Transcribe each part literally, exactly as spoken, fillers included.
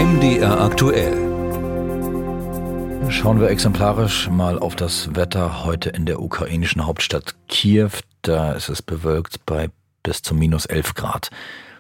M D R aktuell. Schauen wir exemplarisch mal auf das Wetter heute in der ukrainischen Hauptstadt Kiew. Da ist es bewölkt bei bis zu minus elf Grad.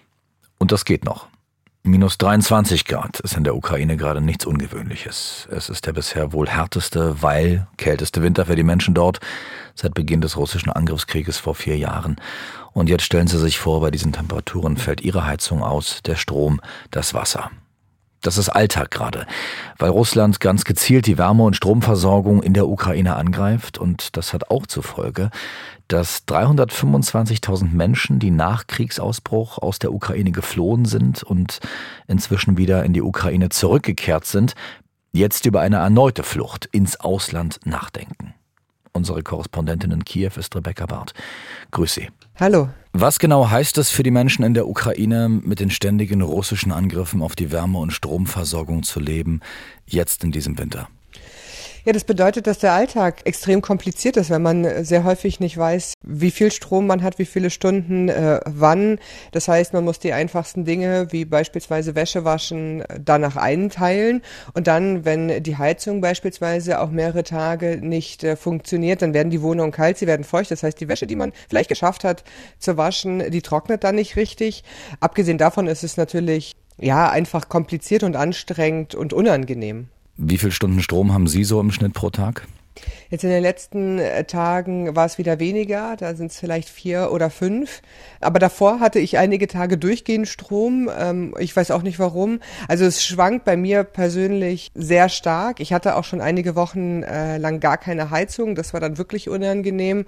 Und das geht noch. Minus dreiundzwanzig Grad ist in der Ukraine gerade nichts Ungewöhnliches. Es ist der bisher wohl härteste, weil kälteste Winter für die Menschen dort seit Beginn des russischen Angriffskrieges vor vier Jahren. Und jetzt stellen Sie sich vor, bei diesen Temperaturen fällt Ihre Heizung aus, der Strom, das Wasser. Das ist Alltag gerade, weil Russland ganz gezielt die Wärme- und Stromversorgung in der Ukraine angreift. Und das hat auch zur Folge, dass dreihundertfünfundzwanzigtausend Menschen, die nach Kriegsausbruch aus der Ukraine geflohen sind und inzwischen wieder in die Ukraine zurückgekehrt sind, jetzt über eine erneute Flucht ins Ausland nachdenken. Unsere Korrespondentin in Kiew ist Rebecca Barth. Grüß Sie. Hallo. Was genau heißt es für die Menschen in der Ukraine, mit den ständigen russischen Angriffen auf die Wärme- und Stromversorgung zu leben, jetzt in diesem Winter? Ja, das bedeutet, dass der Alltag extrem kompliziert ist, wenn man sehr häufig nicht weiß, wie viel Strom man hat, wie viele Stunden, äh, wann. Das heißt, man muss die einfachsten Dinge, wie beispielsweise Wäsche waschen, danach einteilen. Und dann, wenn die Heizung beispielsweise auch mehrere Tage nicht äh, funktioniert, dann werden die Wohnungen kalt, sie werden feucht. Das heißt, die Wäsche, die man vielleicht geschafft hat zu waschen, die trocknet dann nicht richtig. Abgesehen davon ist es natürlich, ja, einfach kompliziert und anstrengend und unangenehm. Wie viele Stunden Strom haben Sie so im Schnitt pro Tag? Jetzt in den letzten Tagen war es wieder weniger, da sind es vielleicht vier oder fünf. Aber davor hatte ich einige Tage durchgehend Strom. Ich weiß auch nicht warum. Also es schwankt bei mir persönlich sehr stark. Ich hatte auch schon einige Wochen lang gar keine Heizung. Das war dann wirklich unangenehm.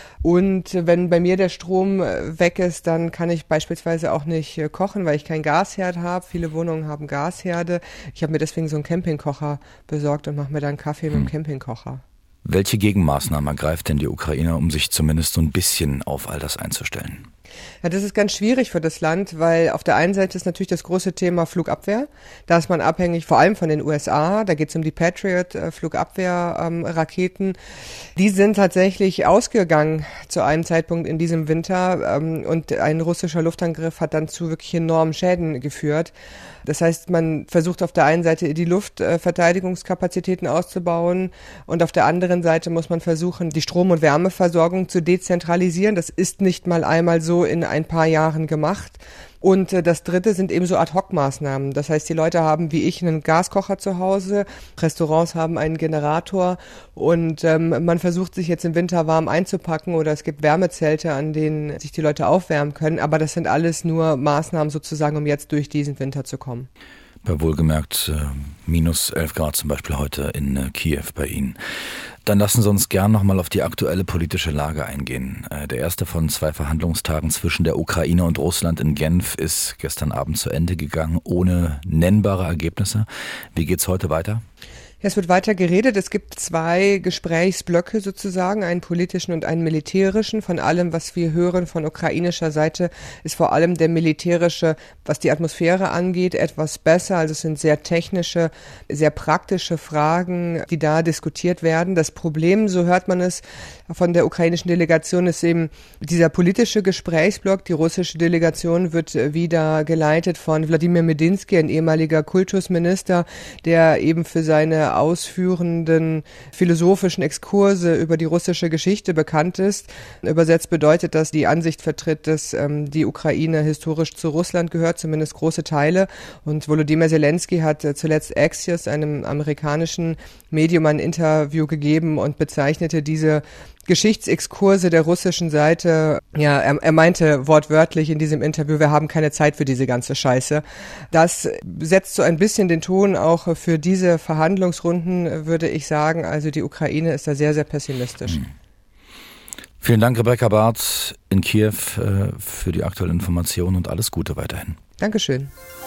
Und wenn bei mir der Strom weg ist, dann kann ich beispielsweise auch nicht kochen, weil ich keinen Gasherd habe. Viele Wohnungen haben Gasherde. Ich habe mir deswegen so einen Campingkocher besorgt und mache mir dann Kaffee hm. mit dem Campingkocher. Welche Gegenmaßnahmen ergreift denn die Ukraine, um sich zumindest so ein bisschen auf all das einzustellen? Ja, das ist ganz schwierig für das Land, weil auf der einen Seite ist natürlich das große Thema Flugabwehr. Da ist man abhängig vor allem von den U S A. Da geht es um die Patriot-Flugabwehr-Raketen. Ähm, die sind tatsächlich ausgegangen zu einem Zeitpunkt in diesem Winter. Ähm, und ein russischer Luftangriff hat dann zu wirklich enormen Schäden geführt. Das heißt, man versucht auf der einen Seite die Luftverteidigungskapazitäten auszubauen und auf der anderen Seite muss man versuchen, die Strom- und Wärmeversorgung zu dezentralisieren. Das ist nicht mal einmal so in ein paar Jahren gemacht. Und das Dritte sind eben so Ad-Hoc-Maßnahmen. Das heißt, die Leute haben wie ich einen Gaskocher zu Hause, Restaurants haben einen Generator und ähm, man versucht sich jetzt im Winter warm einzupacken oder es gibt Wärmezelte, an denen sich die Leute aufwärmen können. Aber das sind alles nur Maßnahmen sozusagen, um jetzt durch diesen Winter zu kommen. Bei wohlgemerkt äh, minus elf Grad zum Beispiel heute in äh, Kiew bei Ihnen. Dann lassen Sie uns gern nochmal auf die aktuelle politische Lage eingehen. Äh, der erste von zwei Verhandlungstagen zwischen der Ukraine und Russland in Genf ist gestern Abend zu Ende gegangen, ohne nennbare Ergebnisse. Wie geht's heute weiter? Ja, es wird weiter geredet. Es gibt zwei Gesprächsblöcke sozusagen, einen politischen und einen militärischen. Von allem, was wir hören von ukrainischer Seite, ist vor allem der militärische, was die Atmosphäre angeht, etwas besser. Also es sind sehr technische, sehr praktische Fragen, die da diskutiert werden. Das Problem, so hört man es von der ukrainischen Delegation, ist eben dieser politische Gesprächsblock. Die russische Delegation wird wieder geleitet von Wladimir Medinsky, ein ehemaliger Kultusminister, der eben für seine ausführenden philosophischen Exkurse über die russische Geschichte bekannt ist. Übersetzt bedeutet das, die Ansicht vertritt, dass ähm, die Ukraine historisch zu Russland gehört, zumindest große Teile. Und Volodymyr Zelensky hat äh, zuletzt Axios, einem amerikanischen Medium, ein Interview gegeben und bezeichnete diese Geschichtsexkurse der russischen Seite, ja, er, er meinte wortwörtlich in diesem Interview, wir haben keine Zeit für diese ganze Scheiße. Das setzt so ein bisschen den Ton auch für diese Verhandlungsrunden, würde ich sagen. Also die Ukraine ist da sehr, sehr pessimistisch. Mhm. Vielen Dank, Rebecca Barth in Kiew, für die aktuelle Information und alles Gute weiterhin. Dankeschön.